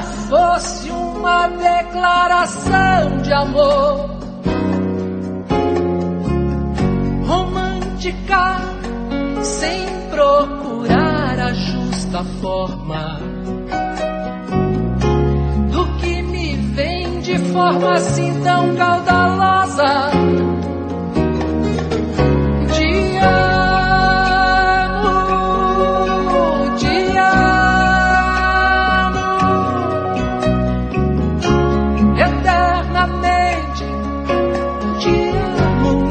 fosse uma declaração de amor romântica, sem procurar a justa forma do que me vem de forma assim tão caudalosa. Te amo, eternamente te amo.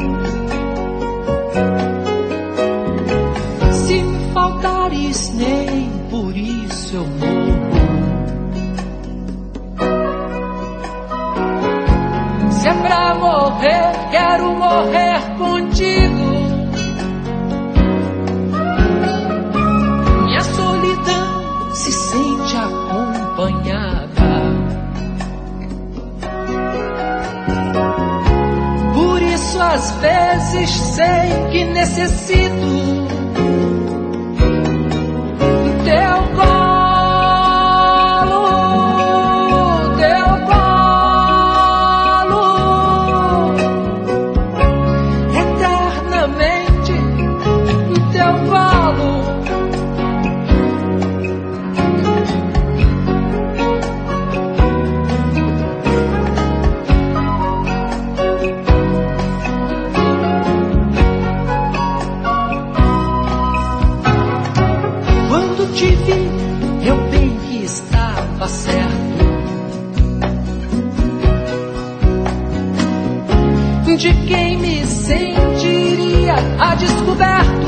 Se me faltares, nem por isso eu morro. Se é pra morrer, quero morrer contigo. Minha solidão se sente acompanhada. Por isso às vezes sei que necessito teu colo, eternamente teu colo. Quando te vi, eu bem que estava certo de quem me sentiria a descoberto.